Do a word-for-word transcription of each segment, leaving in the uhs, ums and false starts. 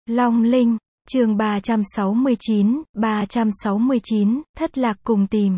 Long Linh, chương ba trăm sáu mươi chín, ba trăm sáu mươi chín, thất lạc cùng tìm.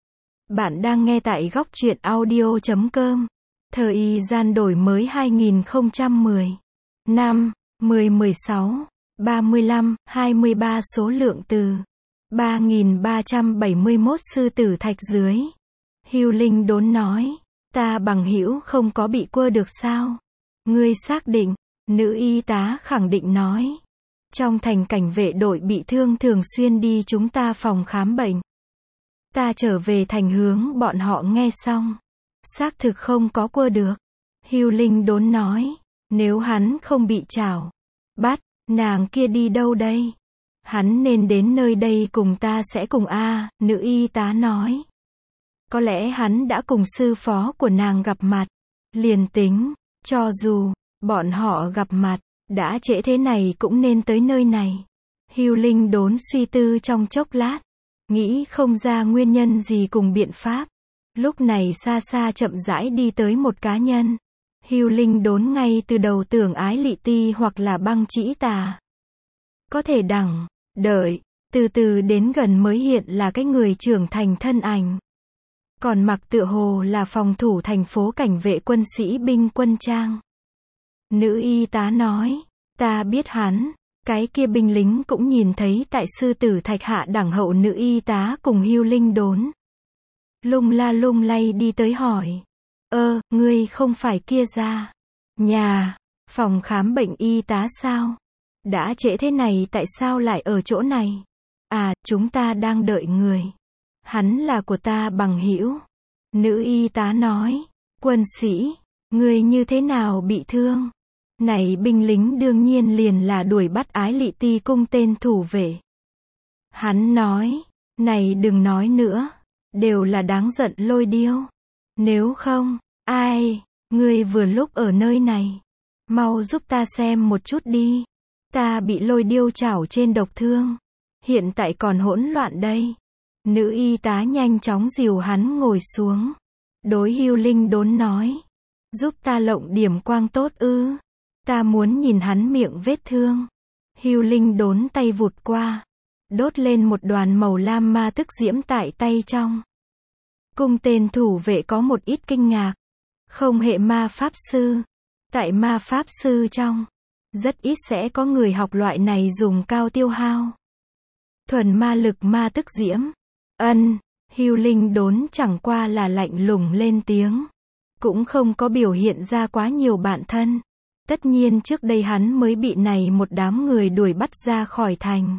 Bạn đang nghe tại góc truyện audio chấm com. Thời gian đổi mới hai nghìn không trăm mười. năm, mười, mười sáu, ba mươi lăm, hai mươi ba số lượng từ. ba nghìn ba trăm bảy mươi mốt sư tử thạch dưới. Hưu Linh đốn nói. Ta bằng hữu không có bị quơ được sao? Ngươi xác định? Nữ y tá khẳng định nói. Trong thành cảnh vệ đội bị thương thường xuyên đi chúng ta phòng khám bệnh. Ta trở về thành hướng bọn họ nghe xong. Xác thực không có quơ được. Hưu Linh đốn nói. Nếu hắn không bị trảo, bắt, nàng kia đi đâu đây? Hắn nên đến nơi đây cùng ta sẽ cùng a, nữ y tá nói. Có lẽ hắn đã cùng sư phó của nàng gặp mặt. Liền tính, cho dù bọn họ gặp mặt, đã trễ thế này cũng nên tới nơi này. Hưu Linh đốn suy tư trong chốc lát, nghĩ không ra nguyên nhân gì cùng biện pháp. Lúc này xa xa chậm rãi đi tới một cá nhân. Hưu Linh đốn ngay từ đầu tưởng Ái Lị Ti hoặc là Băng Chỉ Tà. Có thể đằng, đợi, từ từ đến gần mới hiện là cái người trưởng thành thân ảnh. Còn mặc tựa hồ là phòng thủ thành phố cảnh vệ quân sĩ binh quân trang. Nữ y tá nói, ta biết hắn, cái kia binh lính cũng nhìn thấy tại sư tử thạch hạ đẳng hậu nữ y tá cùng Hưu Linh đốn. Lung la lung lay đi tới hỏi, ơ, ngươi không phải kia ra, nhà, phòng khám bệnh y tá sao? Đã trễ thế này tại sao lại ở chỗ này? À, chúng ta đang đợi người. Hắn là của ta bằng hữu. Nữ y tá nói, quân sĩ, người như thế nào bị thương? Này binh lính đương nhiên liền là đuổi bắt Ái Lị Ti cung tên thủ vệ. Hắn nói, này đừng nói nữa, đều là đáng giận Lôi Điêu. Nếu không, ai, ngươi vừa lúc ở nơi này, mau giúp ta xem một chút đi. Ta bị Lôi Điêu chảo trên độc thương, hiện tại còn hỗn loạn đây. Nữ y tá nhanh chóng dìu hắn ngồi xuống. Đối Hưu Linh đốn nói, giúp ta lộng điểm quang tốt ư? Ta muốn nhìn hắn miệng vết thương. Hưu Linh đốn tay vụt qua, đốt lên một đoàn màu lam ma tức diễm tại tay trong. Cung tên thủ vệ có một ít kinh ngạc. Không hệ ma pháp sư. Tại ma pháp sư trong, rất ít sẽ có người học loại này dùng cao tiêu hao. Thuần ma lực ma tức diễm. Ân, Hưu Linh đốn chẳng qua là lạnh lùng lên tiếng. Cũng không có biểu hiện ra quá nhiều bạn thân. Tất nhiên trước đây hắn mới bị này một đám người đuổi bắt ra khỏi thành.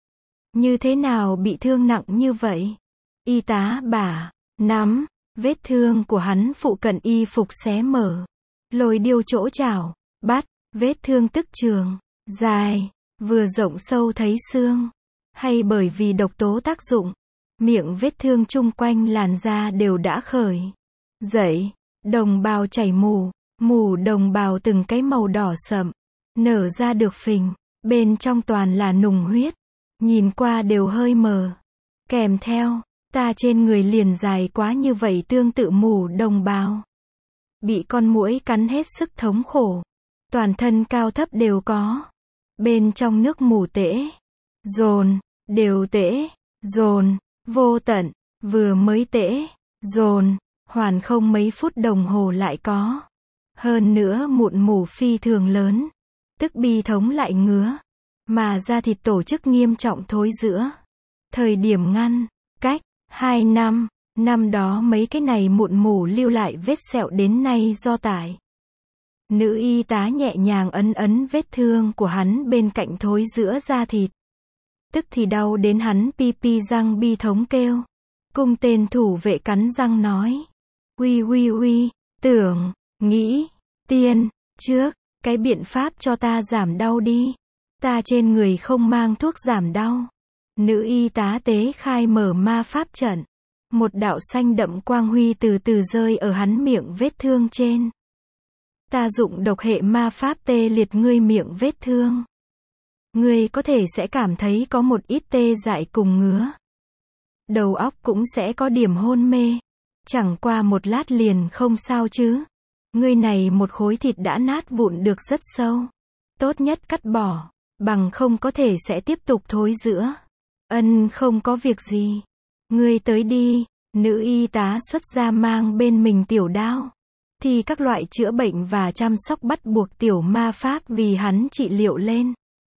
Như thế nào bị thương nặng như vậy? Y tá bả, nắm, vết thương của hắn phụ cận y phục xé mở. Lôi Điêu chỗ chảo, bắt, vết thương tức trường, dài, vừa rộng sâu thấy xương. Hay bởi vì độc tố tác dụng, miệng vết thương chung quanh làn da đều đã khởi dậy, đồng bào chảy mù, mù đồng bào từng cái màu đỏ sậm, nở ra được phình, bên trong toàn là nùng huyết, nhìn qua đều hơi mờ. Kèm theo, ta trên người liền dài quá như vậy tương tự mù đồng bào. Bị con muỗi cắn hết sức thống khổ, toàn thân cao thấp đều có. Bên trong nước mù tễ, dồn, đều tễ, dồn, vô tận, vừa mới tễ, dồn, hoàn không mấy phút đồng hồ lại có. Hơn nữa mụn mủ phi thường lớn, tức bi thống lại ngứa, mà da thịt tổ chức nghiêm trọng thối rữa. Thời điểm ngăn, cách, hai năm, năm đó mấy cái này mụn mủ lưu lại vết sẹo đến nay do tải. Nữ y tá nhẹ nhàng ấn ấn vết thương của hắn bên cạnh thối rữa da thịt. Tức thì đau đến hắn pi pi răng bi thống kêu. Cung tên thủ vệ cắn răng nói. Uy uy uy, tưởng, nghĩ, tiên, trước, cái biện pháp cho ta giảm đau đi. Ta trên người không mang thuốc giảm đau. Nữ y tá tế khai mở ma pháp trận. Một đạo xanh đậm quang huy từ từ rơi ở hắn miệng vết thương trên. Ta dụng độc hệ ma pháp tê liệt ngươi miệng vết thương. Ngươi có thể sẽ cảm thấy có một ít tê dại cùng ngứa. Đầu óc cũng sẽ có điểm hôn mê. Chẳng qua một lát liền không sao chứ. Ngươi này một khối thịt đã nát vụn được rất sâu. Tốt nhất cắt bỏ. bằng không có thể sẽ tiếp tục thối rữa. Ân, không có việc gì. Ngươi tới đi, nữ y tá xuất ra mang bên mình tiểu đao. Thì các loại chữa bệnh và chăm sóc bắt buộc tiểu ma pháp vì hắn trị liệu lên.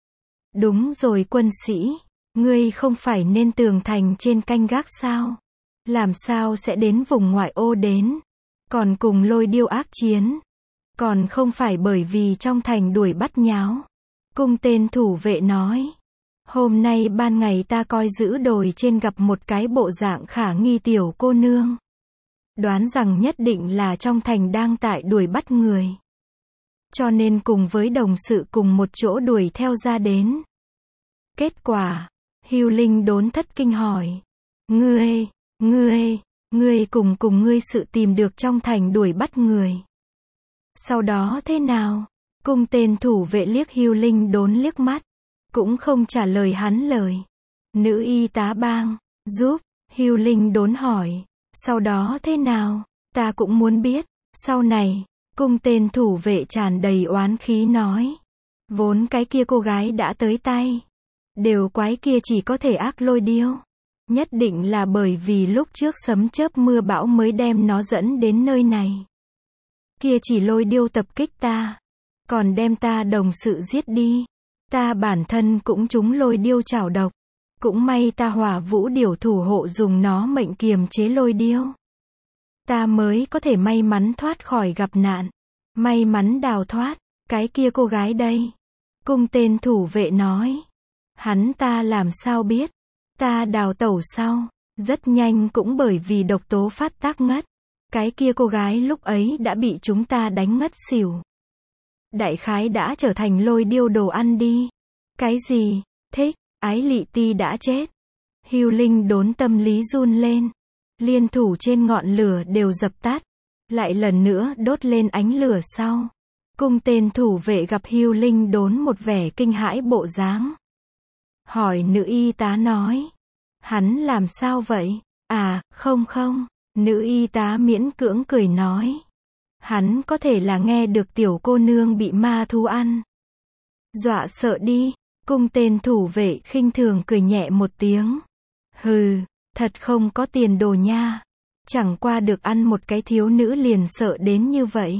Đúng rồi quân sĩ, ngươi không phải nên tường thành trên canh gác sao? Làm sao sẽ đến vùng ngoại ô đến? Còn cùng Lôi Điêu ác chiến? Còn không phải bởi vì trong thành đuổi bắt nháo. Cung tên thủ vệ nói. Hôm nay ban ngày ta coi giữ đồi trên gặp một cái bộ dạng khả nghi tiểu cô nương. Đoán rằng nhất định là trong thành đang tại đuổi bắt người. Cho nên cùng với đồng sự cùng một chỗ đuổi theo ra đến. Kết quả, Hưu Linh đốn thất kinh hỏi. Ngươi, ngươi, ngươi cùng cùng ngươi sự tìm được trong thành đuổi bắt người. Sau đó thế nào? Cung tên thủ vệ liếc Hưu Linh đốn liếc mắt. Cũng không trả lời hắn lời. Nữ y tá bang, giúp, Hưu Linh đốn hỏi. Sau đó thế nào? Ta cũng muốn biết. Sau này, cung tên thủ vệ tràn đầy oán khí nói. Vốn cái kia cô gái đã tới tay. Đều quái kia chỉ có thể ác Lôi Điêu. Nhất định là bởi vì lúc trước sấm chớp mưa bão mới đem nó dẫn đến nơi này. Kia chỉ Lôi Điêu tập kích ta. Còn đem ta đồng sự giết đi. Ta bản thân cũng trúng Lôi Điêu chảo độc. Cũng may ta Hỏa Vũ Điểu thủ hộ dùng nó mệnh kiềm chế Lôi Điêu. Ta mới có thể may mắn thoát khỏi gặp nạn. May mắn đào thoát. Cái kia cô gái đây. Cung tên thủ vệ nói. Hắn ta làm sao biết. Ta đào tẩu sau. Rất nhanh cũng bởi vì độc tố phát tác ngất. Cái kia cô gái lúc ấy đã bị chúng ta đánh ngất xỉu. Đại khái đã trở thành Lôi Điêu đồ ăn đi. Cái gì? Thích. Ái Lị Ti đã chết. Hưu Linh đốn tâm lý run lên. Liên thủ trên ngọn lửa đều dập tắt. Lại lần nữa đốt lên ánh lửa sau. Cung tên thủ vệ gặp Hưu Linh đốn một vẻ kinh hãi bộ dáng. Hỏi nữ y tá nói. Hắn làm sao vậy? À, không không. Nữ y tá miễn cưỡng cười nói. Hắn có thể là nghe được tiểu cô nương bị ma thú ăn. Dọa sợ đi. Cung tên thủ vệ khinh thường cười nhẹ một tiếng. Hừ, thật không có tiền đồ nha. Chẳng qua được ăn một cái thiếu nữ liền sợ đến như vậy.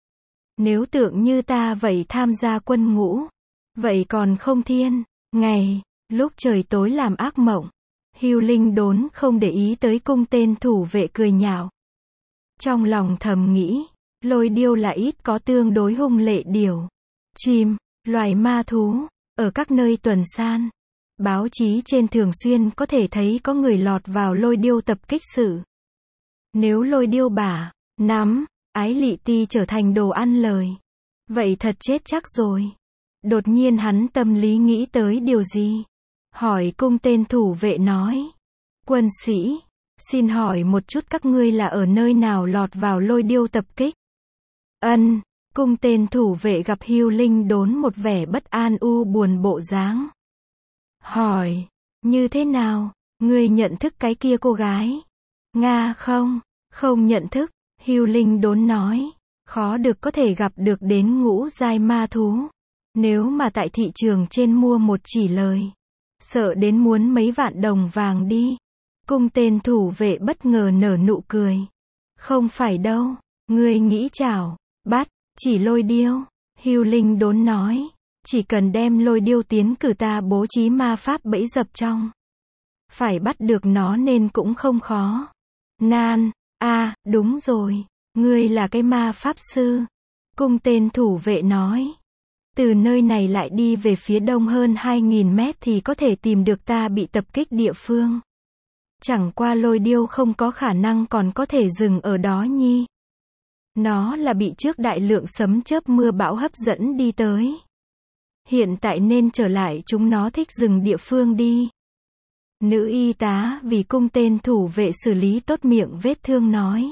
Nếu tượng như ta vậy tham gia quân ngũ. Vậy còn không thiên. Ngày, lúc trời tối làm ác mộng. Hưu Linh đốn không để ý tới cung tên thủ vệ cười nhạo. Trong lòng thầm nghĩ. Lôi Điêu là ít có tương đối hung lệ điểu. Chim, loài ma thú. Ở các nơi tuần san, báo chí trên thường xuyên có thể thấy có người lọt vào Lôi Điêu tập kích sự. Nếu Lôi Điêu bả, nắm, Ái Lị Ti trở thành đồ ăn lời. Vậy thật chết chắc rồi. Đột nhiên hắn tâm lý nghĩ tới điều gì? Hỏi cung tên thủ vệ nói. Quân sĩ, xin hỏi một chút các ngươi là ở nơi nào lọt vào Lôi Điêu tập kích? Ân. Cung tên thủ vệ gặp Hưu Linh đốn một vẻ bất an u buồn bộ dáng. Hỏi, như thế nào, ngươi nhận thức cái kia cô gái? Nga không, không nhận thức, Hưu Linh đốn nói, khó được có thể gặp được đến ngũ giai ma thú. Nếu mà tại thị trường trên mua một chỉ lời, sợ đến muốn mấy vạn đồng vàng đi. Cung tên thủ vệ bất ngờ nở nụ cười. Không phải đâu, ngươi nghĩ chảo, bắt. Chỉ Lôi Điêu, Hưu Linh đốn nói, chỉ cần đem Lôi Điêu tiến cử ta bố trí ma pháp bẫy dập trong. Phải bắt được nó nên cũng không khó. Nan, a à, đúng rồi, ngươi là cái ma pháp sư. Cung tên thủ vệ nói, từ nơi này lại đi về phía đông hơn hai nghìn mét thì có thể tìm được ta bị tập kích địa phương. Chẳng qua Lôi Điêu không có khả năng còn có thể dừng ở đó nhi. Nó là bị trước đại lượng sấm chớp mưa bão hấp dẫn đi tới. Hiện tại nên trở lại chúng nó thích dừng địa phương đi. Nữ y tá vì cung tên thủ vệ xử lý tốt miệng vết thương nói.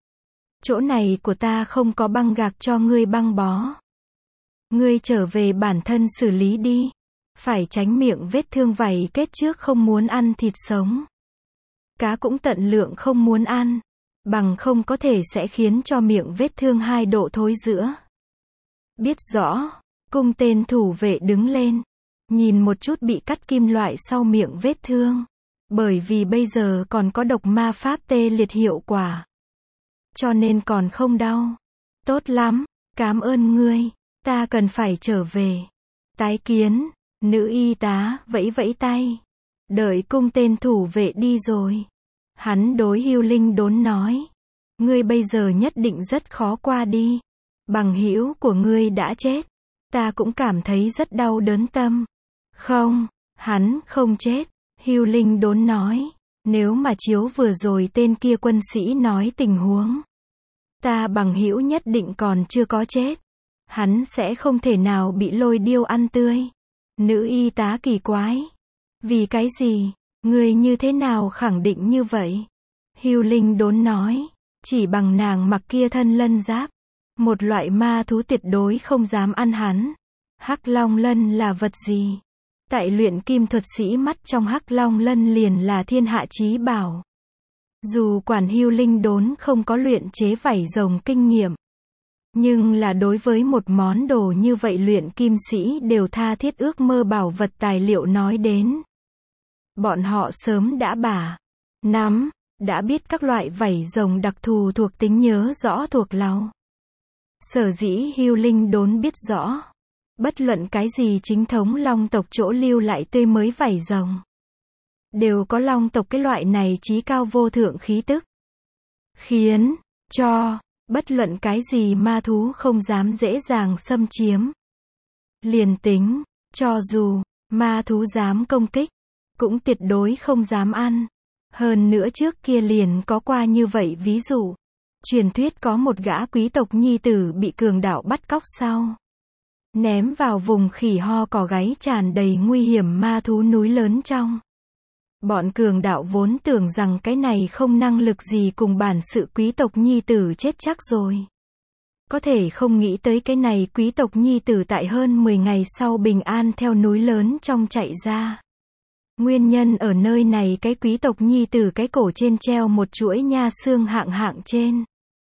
Chỗ này của ta không có băng gạc cho ngươi băng bó. Ngươi trở về bản thân xử lý đi. Phải tránh miệng vết thương vảy kết trước không muốn ăn thịt sống. Cá cũng tận lượng không muốn ăn. Bằng không có thể sẽ khiến cho miệng vết thương hai độ thối rữa. Biết rõ, cung tên thủ vệ đứng lên. Nhìn một chút bị cắt kim loại sau miệng vết thương. Bởi vì bây giờ còn có độc ma pháp tê liệt hiệu quả. Cho nên còn không đau. Tốt lắm, cảm ơn ngươi. Ta cần phải trở về. Tái kiến. Nữ y tá vẫy vẫy tay. Đợi cung tên thủ vệ đi rồi. Hắn đối Hưu Linh Đốn nói. Ngươi bây giờ nhất định rất khó qua đi. Bằng hữu của ngươi đã chết. Ta cũng cảm thấy rất đau đớn tâm. Không, hắn không chết. Hưu Linh Đốn nói. Nếu mà chiếu vừa rồi tên kia quân sĩ nói tình huống. Ta bằng hữu nhất định còn chưa có chết. Hắn sẽ không thể nào bị lôi điêu ăn tươi. Nữ y tá kỳ quái. Vì cái gì? Ngươi như thế nào khẳng định như vậy? Hưu Linh Đốn nói. Chỉ bằng nàng mặc kia thân lân giáp. Một loại ma thú tuyệt đối không dám ăn hắn. Hắc Long Lân là vật gì? Tại luyện kim thuật sĩ mắt trong Hắc Long Lân liền là thiên hạ chí bảo. Dù quản Hưu Linh Đốn không có luyện chế vảy rồng kinh nghiệm. Nhưng là đối với một món đồ như vậy luyện kim sĩ đều tha thiết ước mơ bảo vật tài liệu nói đến. Bọn họ sớm đã bả, nắm, đã biết các loại vảy rồng đặc thù thuộc tính nhớ rõ thuộc lòng. Sở dĩ Hưu Linh Đốn biết rõ. Bất luận cái gì chính thống long tộc chỗ lưu lại tươi mới vảy rồng. Đều có long tộc cái loại này chí cao vô thượng khí tức. Khiến, cho, bất luận cái gì ma thú không dám dễ dàng xâm chiếm. Liền tính, cho dù, ma thú dám công kích, cũng tuyệt đối không dám ăn. Hơn nữa trước kia liền có qua như vậy ví dụ. Truyền thuyết có một gã quý tộc nhi tử bị cường đạo bắt cóc sau. Ném vào vùng khỉ ho cỏ gáy tràn đầy nguy hiểm ma thú núi lớn trong. Bọn cường đạo vốn tưởng rằng cái này không năng lực gì cùng bản sự quý tộc nhi tử chết chắc rồi. Có thể không nghĩ tới cái này quý tộc nhi tử tại hơn mười ngày sau bình an theo núi lớn trong chạy ra. Nguyên nhân ở nơi này cái quý tộc nhi tử cái cổ trên treo một chuỗi nha xương hạng hạng trên.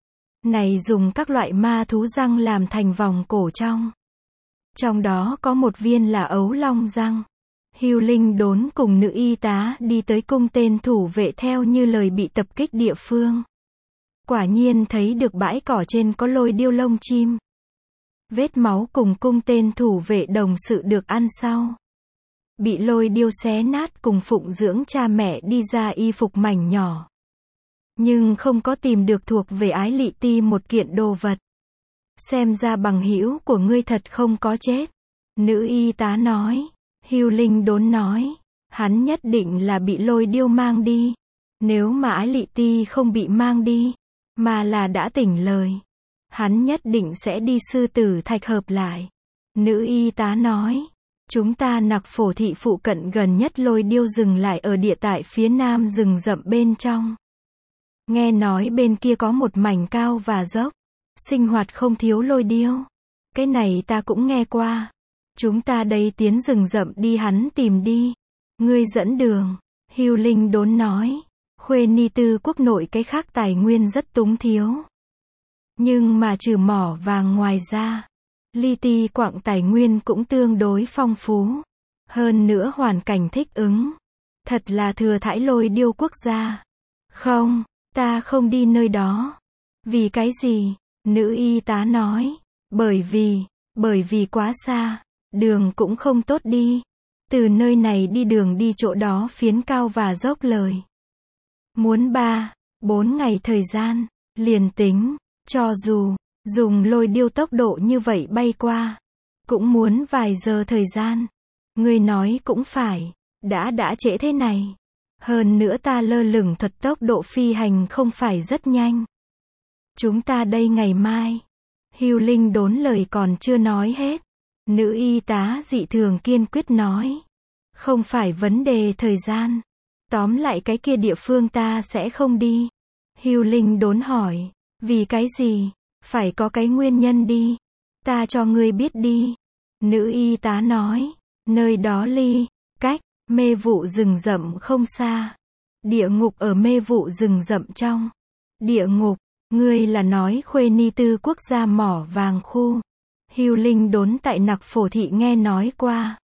Này dùng các loại ma thú răng làm thành vòng cổ trong. Trong đó có một viên là ấu long răng. Hưu Linh Đốn cùng nữ y tá đi tới cung tên thủ vệ theo như lời bị tập kích địa phương. Quả nhiên thấy được bãi cỏ trên có lôi điêu lông chim. Vết máu cùng cung tên thủ vệ đồng sự được ăn sau. Bị lôi điêu xé nát cùng phụng dưỡng cha mẹ đi ra y phục mảnh nhỏ. Nhưng không có tìm được thuộc về Ái Lị Ti một kiện đồ vật. Xem ra bằng hữu của ngươi thật không có chết. Nữ y tá nói. Hưu Linh Đốn nói. Hắn nhất định là bị lôi điêu mang đi. Nếu mà Ái Lị Ti không bị mang đi, mà là đã tỉnh lời, hắn nhất định sẽ đi sư tử thạch hợp lại. Nữ y tá nói. Chúng ta nặc phổ thị phụ cận gần nhất lôi điêu dừng lại ở địa tại phía nam rừng rậm bên trong. Nghe nói bên kia có một mảnh cao và dốc. Sinh hoạt không thiếu lôi điêu. Cái này ta cũng nghe qua. Chúng ta đây tiến rừng rậm đi hắn tìm đi. Ngươi dẫn đường. Hưu Linh Đốn nói. Khuê Ni Tư quốc nội cái khác tài nguyên rất túng thiếu. Nhưng mà trừ mỏ vàng ngoài ra, li ti quặng tài nguyên cũng tương đối phong phú. Hơn nữa hoàn cảnh thích ứng. Thật là thừa thãi lôi điêu quốc gia. Không, ta không đi nơi đó. Vì cái gì? Nữ y tá nói. Bởi vì, bởi vì quá xa. Đường cũng không tốt đi. Từ nơi này đi đường đi chỗ đó phiến cao và dốc lời. Muốn ba, bốn ngày thời gian. Liền tính, cho dù, dùng lôi điêu tốc độ như vậy bay qua. Cũng muốn vài giờ thời gian. Ngươi nói cũng phải. Đã đã trễ thế này. Hơn nữa ta lơ lửng thuật tốc độ phi hành không phải rất nhanh. Chúng ta đây ngày mai. Hưu Linh Đốn lời còn chưa nói hết. Nữ y tá dị thường kiên quyết nói. Không phải vấn đề thời gian. Tóm lại cái kia địa phương ta sẽ không đi. Hưu Linh Đốn hỏi. Vì cái gì? Phải có cái nguyên nhân đi. Ta cho ngươi biết đi. Nữ y tá nói. Nơi đó ly, cách, mê vụ rừng rậm không xa. Địa ngục ở mê vụ rừng rậm trong. Địa ngục, ngươi là nói Khuê Ni Tư quốc gia mỏ vàng khu. Hưu Linh Đốn tại nặc phổ thị nghe nói qua.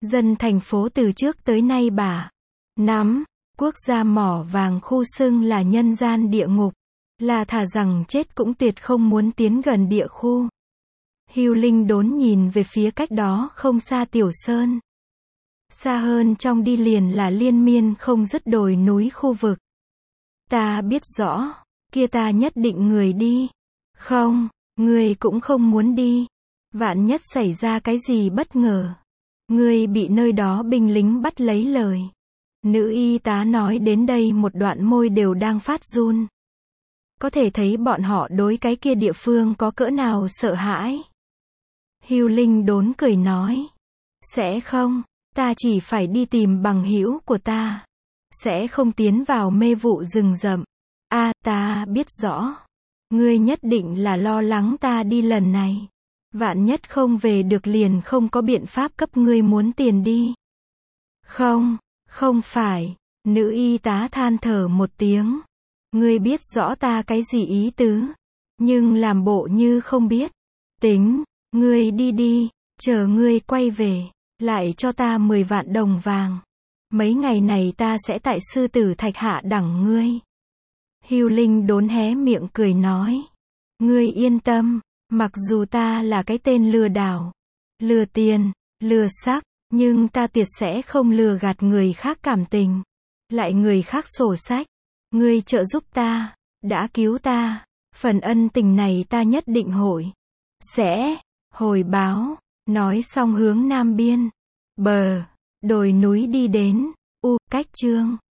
Dân thành phố từ trước tới nay bà nắm, quốc gia mỏ vàng khu xưng là nhân gian địa ngục, là thà rằng chết cũng tuyệt không muốn tiến gần địa khu. Hưu Linh đốn nhìn về phía cách đó không xa Tiểu Sơn. Xa hơn trong đi liền là liên miên không dứt đồi núi khu vực. Ta biết rõ, kia ta nhất định người đi. Không, ngươi cũng không muốn đi. Vạn nhất xảy ra cái gì bất ngờ. Ngươi bị nơi đó binh lính bắt lấy lời. Nữ y tá nói đến đây một đoạn môi đều đang phát run. Có thể thấy bọn họ đối cái kia địa phương có cỡ nào sợ hãi. Hưu Linh đốn cười nói. Sẽ không, ta chỉ phải đi tìm bằng hữu của ta. Sẽ không tiến vào mê vụ rừng rậm. A, ta biết rõ. Ngươi nhất định là lo lắng ta đi lần này. Vạn nhất không về được liền không có biện pháp cấp ngươi muốn tiền đi. Không, không phải. Nữ y tá than thở một tiếng. Ngươi biết rõ ta cái gì ý tứ. Nhưng làm bộ như không biết. Tính, ngươi đi đi. Chờ ngươi quay về. Lại cho ta mười vạn đồng vàng. Mấy ngày này ta sẽ tại sư tử thạch hạ đẳng ngươi. Hưu Linh đốn hé miệng cười nói. Ngươi yên tâm, mặc dù ta là cái tên lừa đảo, lừa tiền, lừa sắc, nhưng ta tuyệt sẽ không lừa gạt người khác cảm tình, lại người khác sổ sách. Ngươi trợ giúp ta, đã cứu ta, phần ân tình này ta nhất định hội, sẽ, hồi báo. Nói xong hướng nam biên, bờ, đồi núi đi đến, u, cách chương.